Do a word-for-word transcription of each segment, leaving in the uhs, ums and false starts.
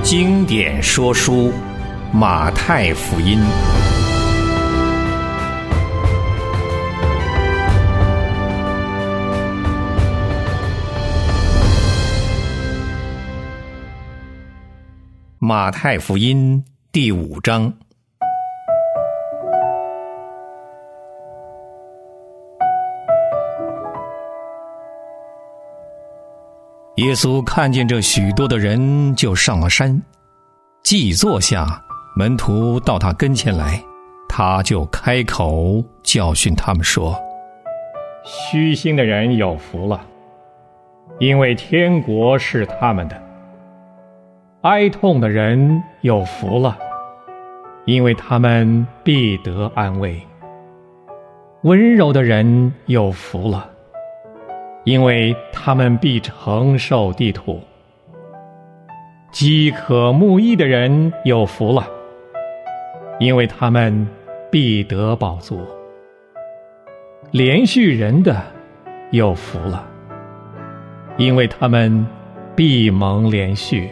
经典说书，马太福音。马太福音第五章。耶稣看见这许多的人，就上了山，既坐下，门徒到他跟前来，他就开口教训他们说： 虚心的人有福了，因为天国是他们的；哀痛的人有福了，因为他们必得安慰；温柔的人有福了，因为他们必承受地土；饥渴慕义的人有福了，因为他们必得饱足；连续人的有福了，因为他们必蒙连续；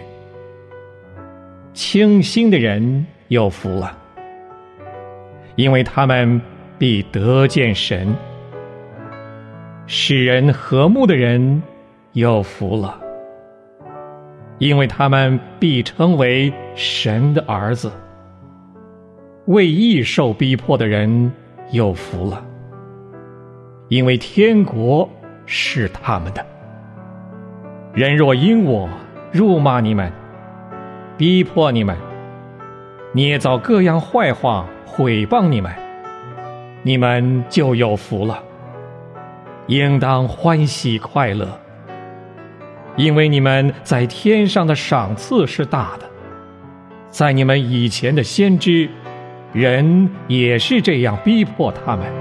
清心的人有福了，因为他们必得见神；使人和睦的人有福了，因为他们必称为神的儿子；为义受逼迫的人有福了，因为天国是他们的。人若因我辱骂你们，逼迫你们，捏造各样坏话毁谤你们，你们就有福了，应当欢喜快乐，因为你们在天上的赏赐是大的。在你们以前的先知，人也是这样逼迫他们。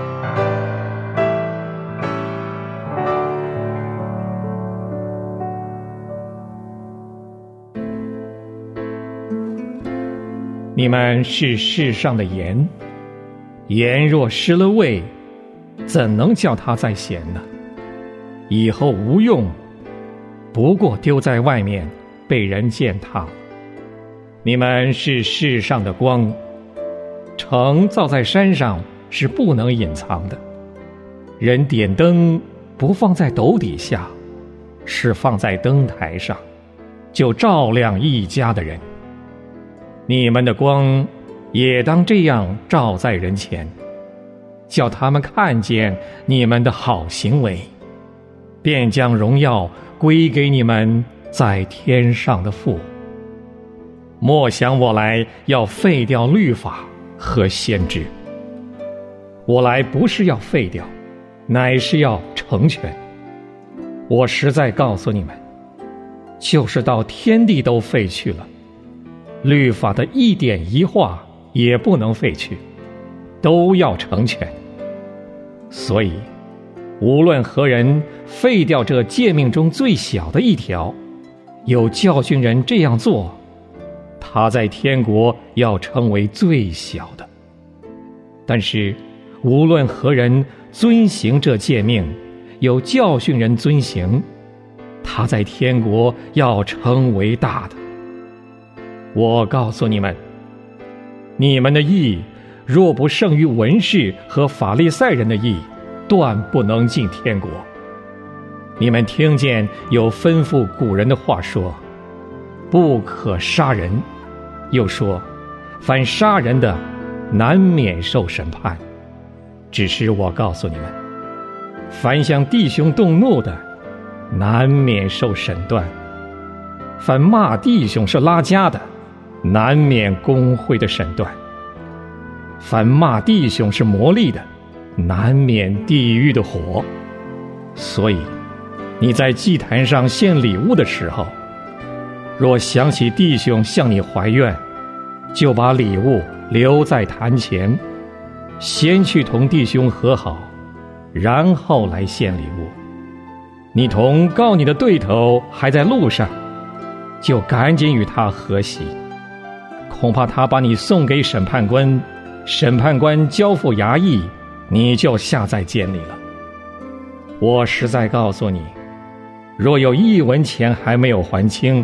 你们是世上的盐，盐若失了味，怎能叫它再咸呢？以后无用，不过丢在外面，被人践踏。你们是世上的光，城造在山上是不能隐藏的。人点灯不放在斗底下，是放在灯台上，就照亮一家的人。你们的光也当这样照在人前，叫他们看见你们的好行为，便将荣耀归给你们在天上的父。莫想我来要废掉律法和先知，我来不是要废掉，乃是要成全。我实在告诉你们，就是到天地都废去了，律法的一点一画也不能废去，都要成全。所以无论何人废掉这诫命中最小的一条，有教训人这样做，他在天国要成为最小的。但是无论何人遵行这诫命，有教训人遵行，他在天国要成为大的。我告诉你们，你们的义若不胜于文士和法利赛人的义，断不能进天国。你们听见有吩咐古人的话说，不可杀人，又说凡杀人的难免受审判。只是我告诉你们，凡向弟兄动怒的难免受审断，凡骂弟兄是拉加的难免公会的审断，凡骂弟兄是魔力的难免地狱的火。所以你在祭坛上献礼物的时候，若想起弟兄向你怀怨，就把礼物留在坛前，先去同弟兄和好，然后来献礼物。你同告你的对头还在路上，就赶紧与他和息，恐怕他把你送给审判官，审判官交付衙役，你就下在监里了。我实在告诉你，若有一文钱还没有还清，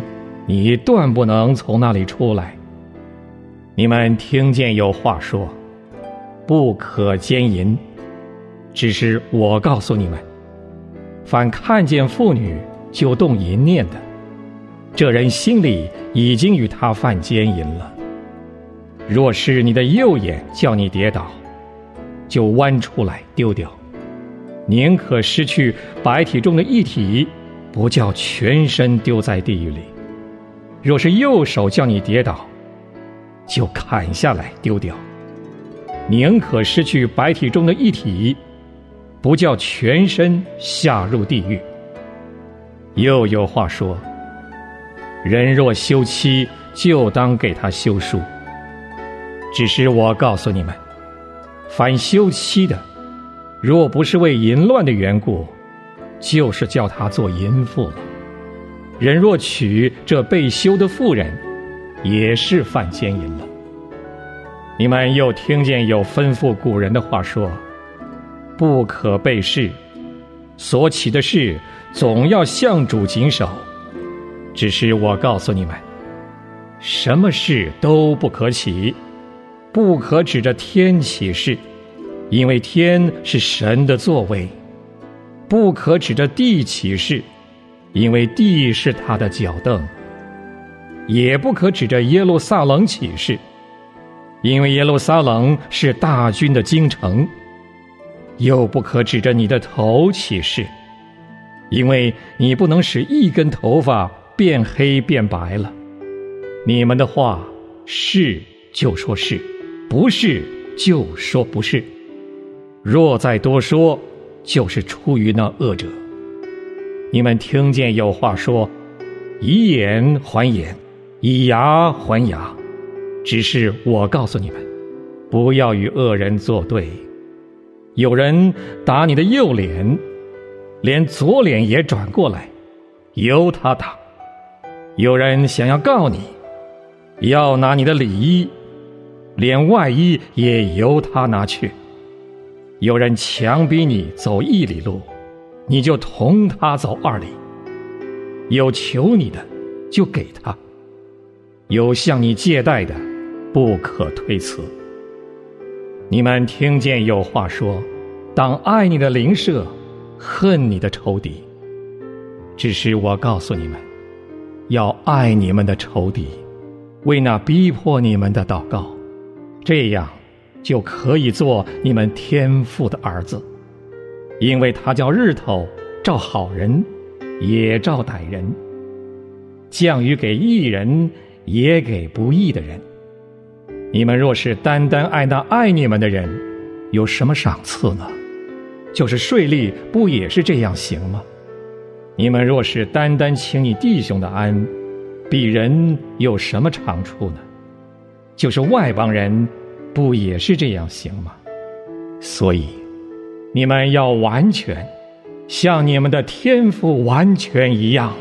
你断不能从那里出来。你们听见有话说，不可奸淫。只是我告诉你们，凡看见妇女就动淫念的，这人心里已经与他犯奸淫了。若是你的右眼叫你跌倒，就剜出来丢掉，宁可失去百体中的一体，不叫全身丢在地狱里。若是右手叫你跌倒，就砍下来丢掉，宁可失去百体中的一体，不叫全身下入地狱。又有话说，人若休妻，就当给他休书。只是我告诉你们，凡休妻的，若不是为淫乱的缘故，就是叫他做淫妇了。人若娶这被休的妇人，也是犯奸淫了。你们又听见有吩咐古人的话说，不可背誓，所起的事总要向主谨守。只是我告诉你们，什么事都不可起，不可指着天起誓，因为天是神的座位；不可指着地起誓，因为地是他的脚凳；也不可指着耶路撒冷起誓，因为耶路撒冷是大军的京城；又不可指着你的头起誓，因为你不能使一根头发变黑变白了。你们的话是就说是，不是就说不是。若再多说，就是出于那恶者。你们听见有话说，以眼还眼，以牙还牙。只是我告诉你们，不要与恶人作对。有人打你的右脸，连左脸也转过来，由他打。有人想要告你，要拿你的里衣，连外衣也由他拿去。有人强逼你走一里路，你就同他走二里。有求你的，就给他；有向你借贷的，不可推辞。你们听见有话说，当爱你的邻舍，恨你的仇敌。只是我告诉你们，要爱你们的仇敌，为那逼迫你们的祷告，这样就可以做你们天父的儿子。因为他叫日头照好人，也照歹人，降雨给义人，也给不义的人。你们若是单单爱那爱你们的人，有什么赏赐呢？就是税吏不也是这样行吗？你们若是单单请你弟兄的安，比人有什么长处呢？就是外邦人不也是这样行吗？所以你们要完全，像你们的天父完全一样。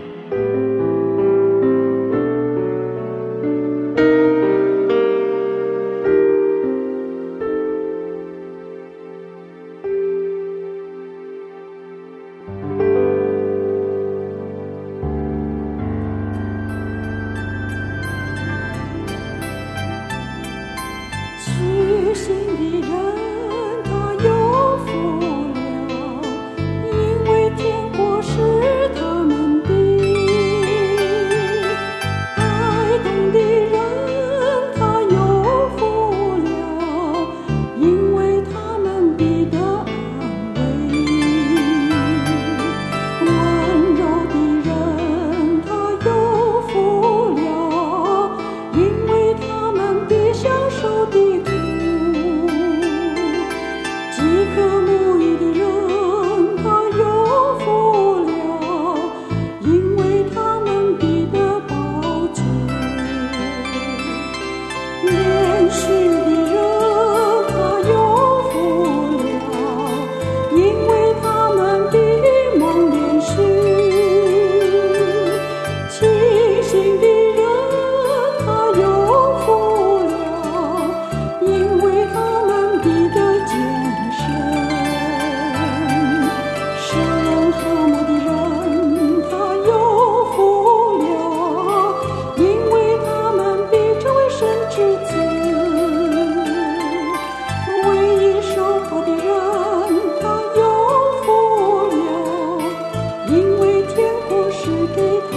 虚心的人他有福了，因为天国是他们的。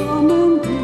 们的。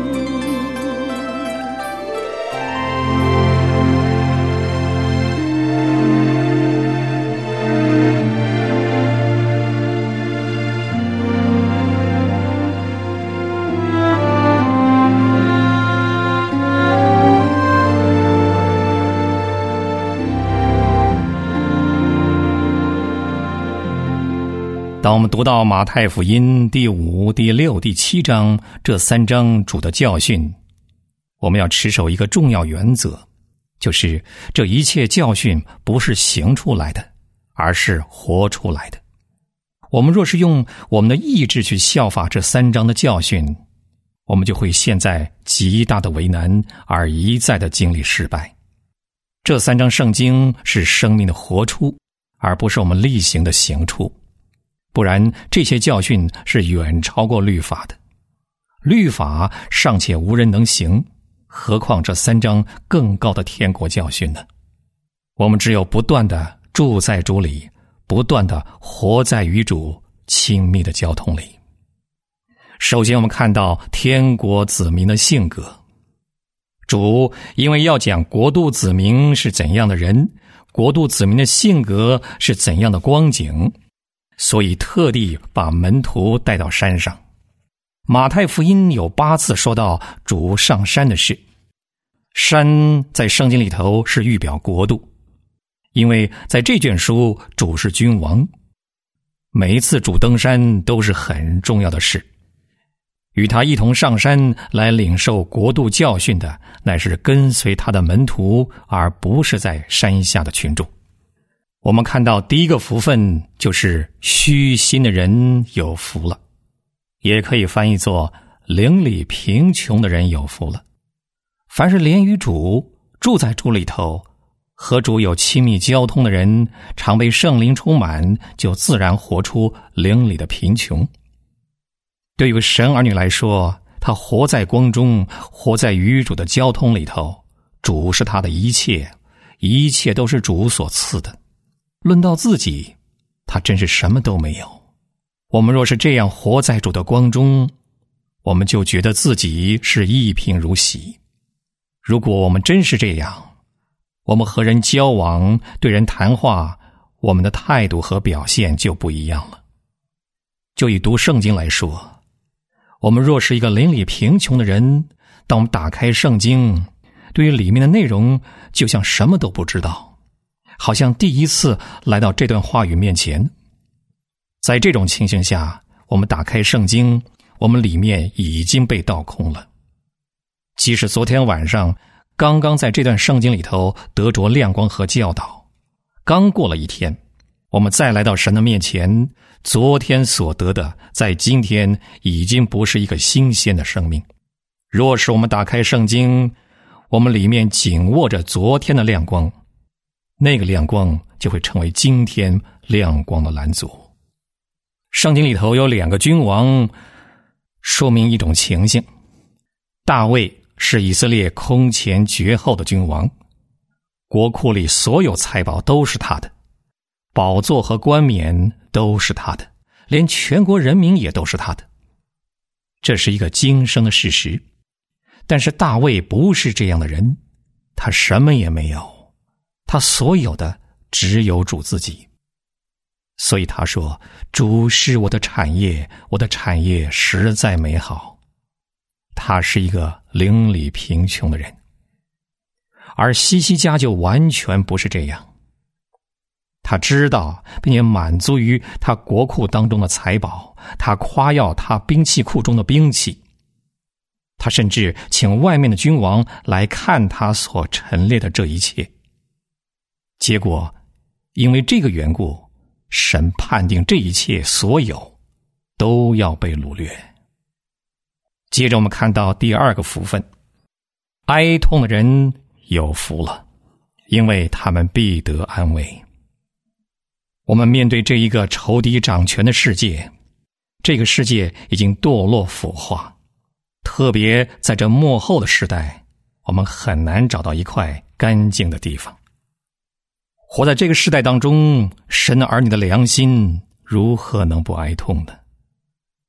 当我们读到马太福音第五、第六、第七章这三章主的教训，我们要持守一个重要原则，就是这一切教训不是行出来的，而是活出来的。我们若是用我们的意志去效法这三章的教训，我们就会陷在极大的为难，而一再的经历失败。这三章圣经是生命的活出，而不是我们例行的行出。不然这些教训是远超过律法的，律法尚且无人能行，何况这三章更高的天国教训呢？我们只有不断地住在主里，不断地活在与主亲密的交通里。首先我们看到天国子民的性格，主因为要讲国度子民是怎样的人，国度子民的性格是怎样的光景，所以特地把门徒带到山上。马太福音有八次说到主上山的事，山在圣经里头是预表国度，因为在这卷书主是君王，每一次主登山都是很重要的事。与他一同上山来领受国度教训的，乃是跟随他的门徒，而不是在山下的群众。我们看到第一个福分就是虚心的人有福了，也可以翻译作灵里贫穷的人有福了。凡是连于主，住在主里头，和主有亲密交通的人，常被圣灵充满，就自然活出灵里的贫穷。对于神儿女来说，他活在光中，活在与主的交通里头，主是他的一切，一切都是主所赐的。论到自己，他真是什么都没有。我们若是这样活在主的光中，我们就觉得自己是一贫如洗。如果我们真是这样，我们和人交往，对人谈话，我们的态度和表现就不一样了。就以读圣经来说，我们若是一个灵里贫穷的人，当我们打开圣经，对于里面的内容就像什么都不知道，好像第一次来到这段话语面前。在这种情形下，我们打开圣经，我们里面已经被倒空了。即使昨天晚上刚刚在这段圣经里头得着亮光和教导，刚过了一天，我们再来到神的面前，昨天所得的在今天已经不是一个新鲜的生命。若是我们打开圣经，我们里面紧握着昨天的亮光，那个亮光就会成为今天亮光的拦阻。圣经里头有两个君王，说明一种情形。大卫是以色列空前绝后的君王，国库里所有财宝都是他的，宝座和冠冕都是他的，连全国人民也都是他的。这是一个今生的事实。但是大卫不是这样的人，他什么也没有，他所有的只有主自己。所以他说，主是我的产业，我的产业实在美好。他是一个灵里贫穷的人。而西西家就完全不是这样，他知道并且满足于他国库当中的财宝，他夸耀他兵器库中的兵器，他甚至请外面的君王来看他所陈列的这一切。结果因为这个缘故，神判定这一切所有都要被掳掠。接着我们看到第二个福分，哀痛的人有福了，因为他们必得安慰。我们面对这一个仇敌掌权的世界，这个世界已经堕落腐化，特别在这末后的时代，我们很难找到一块干净的地方。活在这个时代当中，神的儿女的良心如何能不哀痛呢？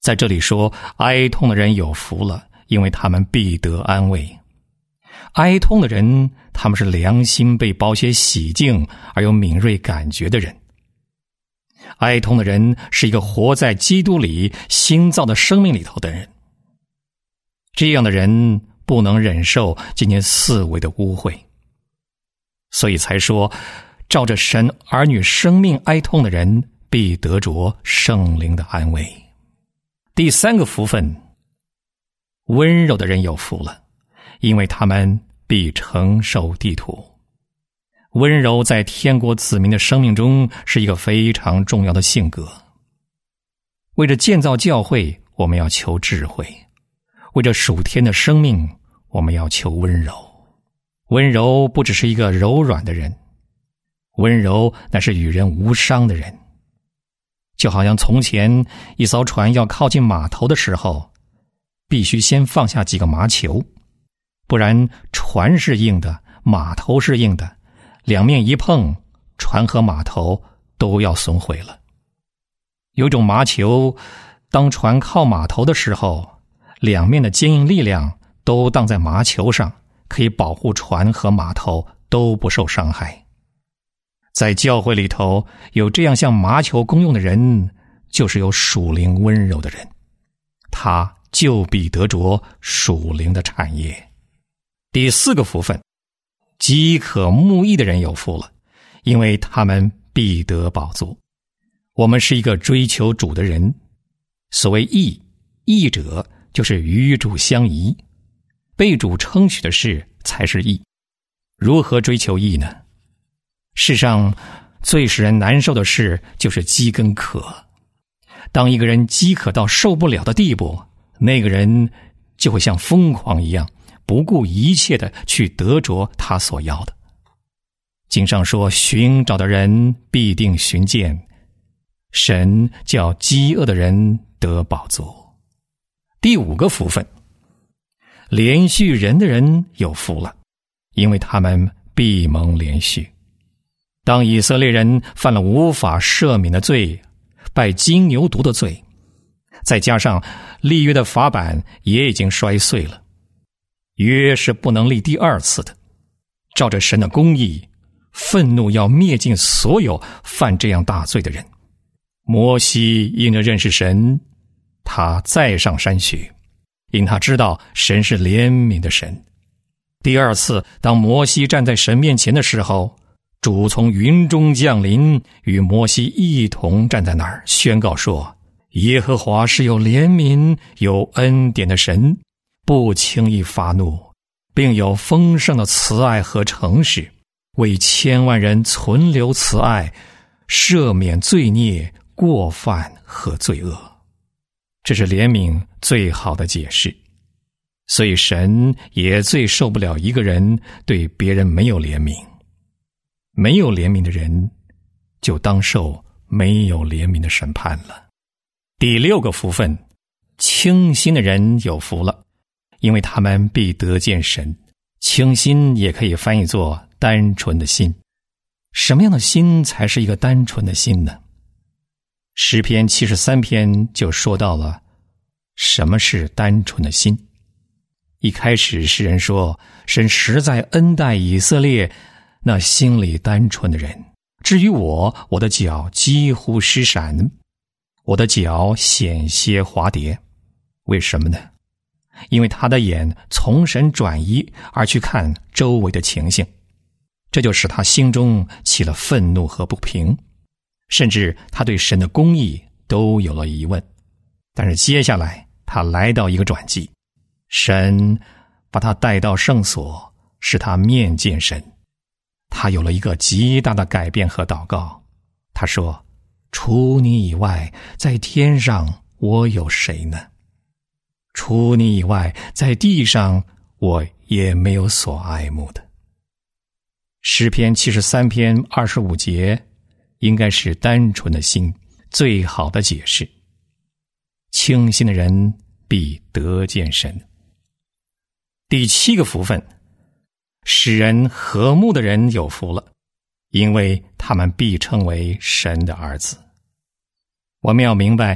在这里说，哀痛的人有福了，因为他们必得安慰。哀痛的人，他们是良心被宝血洗净而有敏锐感觉的人。哀痛的人是一个活在基督里新造的生命里头的人。这样的人不能忍受今天四围的污秽，所以才说，照着神儿女生命哀痛的人必得着圣灵的安慰。第三个福分，温柔的人有福了，因为他们必承受地土。温柔在天国子民的生命中是一个非常重要的性格。为着建造教会，我们要求智慧；为着属天的生命，我们要求温柔。温柔不只是一个柔软的人，温柔乃是与人无伤的人。就好像从前一艘船要靠近码头的时候，必须先放下几个麻球，不然船是硬的，码头是硬的，两面一碰，船和码头都要损毁了。有一种麻球，当船靠码头的时候，两面的坚硬力量都当在麻球上，可以保护船和码头都不受伤害。在教会里头，有这样像麻球功用的人，就是有属灵温柔的人，他就必得着属灵的产业。第四个福分，饥渴慕义的人有福了，因为他们必得饱足。我们是一个追求主的人，所谓义，义者就是与主相宜，被主称许的事才是义。如何追求义呢？世上最使人难受的事就是饥跟渴。当一个人饥渴到受不了的地步，那个人就会像疯狂一样，不顾一切的去得着他所要的。经上说，寻找的人必定寻见，神叫饥饿的人得饱足。第五个福分，连续人的人有福了，因为他们必蒙连续。当以色列人犯了无法赦免的罪，拜金牛犊的罪，再加上立约的法版也已经摔碎了，约是不能立第二次的。照着神的公义，愤怒要灭尽所有犯这样大罪的人。摩西因着认识神，他再上山去，因他知道神是怜悯的神。第二次，当摩西站在神面前的时候，主从云中降临，与摩西一同站在那儿，宣告说，耶和华是有怜悯有恩典的神，不轻易发怒，并有丰盛的慈爱和诚实，为千万人存留慈爱，赦免罪孽过犯和罪恶。这是怜悯最好的解释。所以神也最受不了一个人对别人没有怜悯。没有怜悯的人，就当受没有怜悯的审判了。第六个福分，清心的人有福了，因为他们必得见神。清心也可以翻译作单纯的心。什么样的心才是一个单纯的心呢？诗篇七十三篇就说到了什么是单纯的心。一开始诗人说，神实在恩待以色列那心里单纯的人。至于我，我的脚几乎失闪，我的脚险些滑跌。为什么呢？因为他的眼从神转移而去看周围的情形，这就使他心中起了愤怒和不平，甚至他对神的公义都有了疑问。但是接下来他来到一个转机，神把他带到圣所，使他面见神。他有了一个极大的改变和祷告。他说，除你以外，在天上我有谁呢？除你以外，在地上我也没有所爱慕的。诗篇七十三篇二十五节应该是单纯的心最好的解释。清心的人必得见神。第七个福分，使人和睦的人有福了，因为他们必称为神的儿子。我们要明白，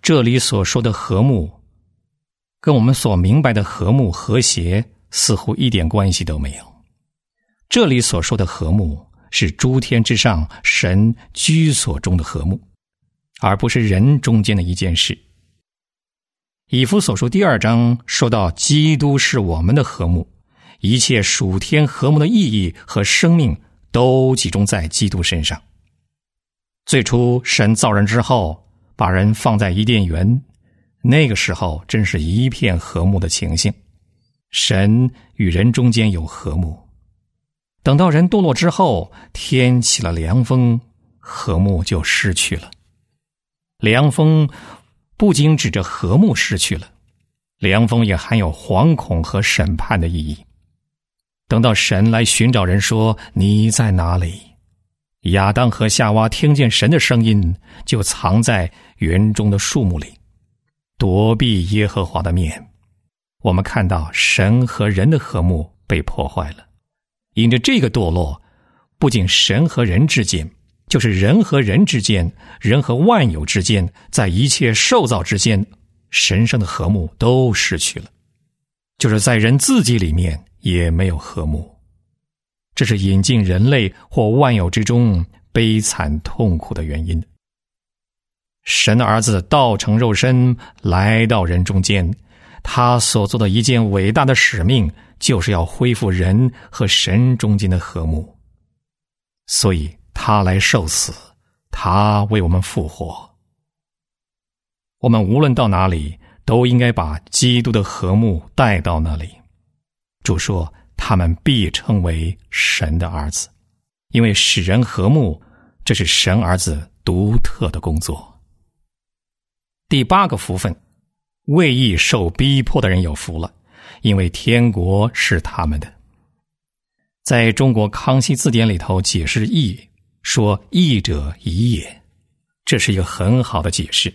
这里所说的和睦，跟我们所明白的和睦和谐似乎一点关系都没有。这里所说的和睦是诸天之上神居所中的和睦，而不是人中间的一件事。以弗所书第二章说到基督是我们的和睦，一切属天和睦的意义和生命都集中在基督身上。最初神造人之后，把人放在伊甸园，那个时候真是一片和睦的情形，神与人中间有和睦。等到人堕落之后，天起了凉风，和睦就失去了。凉风不仅指着和睦失去了，凉风也含有惶恐和审判的意义。等到神来寻找人说，你在哪里？亚当和夏娃听见神的声音，就藏在园中的树木里，躲避耶和华的面。我们看到神和人的和睦被破坏了。因着这个堕落，不仅神和人之间，就是人和人之间，人和万有之间，在一切受造之间，神圣的和睦都失去了。就是在人自己里面也没有和睦。这是引进人类或万有之中悲惨痛苦的原因。神的儿子道成肉身来到人中间，他所做的一件伟大的使命，就是要恢复人和神中间的和睦。所以他来受死，他为我们复活。我们无论到哪里，都应该把基督的和睦带到那里。主说，他们必称为神的儿子，因为使人和睦，这是神儿子独特的工作。第八个福分，为义受逼迫的人有福了，因为天国是他们的。在中国康熙字典里头解释义，说义者宜也，这是一个很好的解释。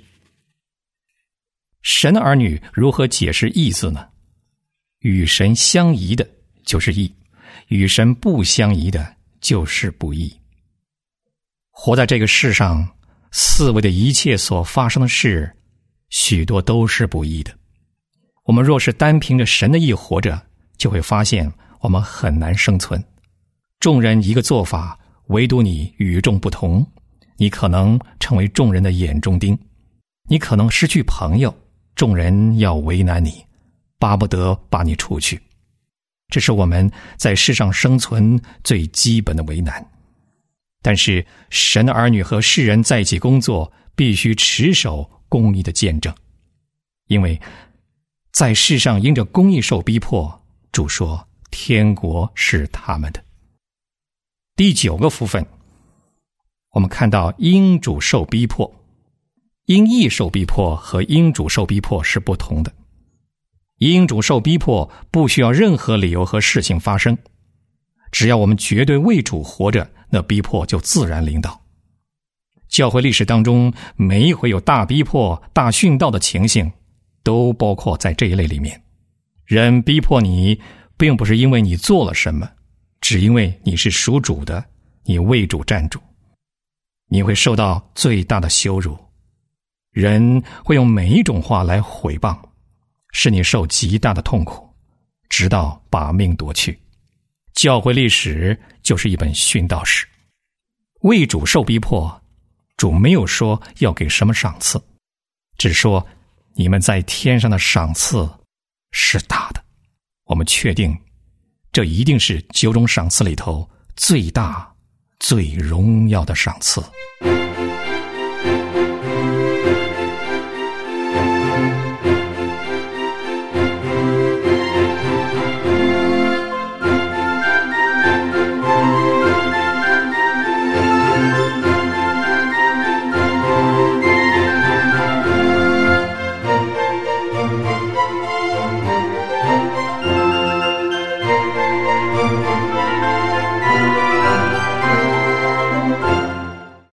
神的儿女如何解释义字呢？与神相宜的就是义，与神不相宜的就是不义。活在这个世上，四围的一切所发生的事，许多都是不义的。我们若是单凭着神的义活着，就会发现我们很难生存。众人一个做法，唯独你与众不同，你可能成为众人的眼中钉，你可能失去朋友，众人要为难你，巴不得把你除去。这是我们在世上生存最基本的为难。但是神的儿女和世人在一起工作，必须持守公义的见证，因为在世上因着公义受逼迫，主说天国是他们的。第九个福分，我们看到因主受逼迫，因义受逼迫和因主受逼迫是不同的。因主受逼迫不需要任何理由和事情发生，只要我们绝对为主活着，那逼迫就自然临到。教会历史当中每一回有大逼迫、大殉道的情形，都包括在这一类里面。人逼迫你，并不是因为你做了什么，只因为你是属主的，你为主站主，你会受到最大的羞辱。人会用每一种话来毁谤，使你受极大的痛苦，直到把命夺去。教会历史就是一本殉道史。为主受逼迫，主没有说要给什么赏赐，只说你们在天上的赏赐是大的。我们确定这一定是九种赏赐里头最大最荣耀的赏赐。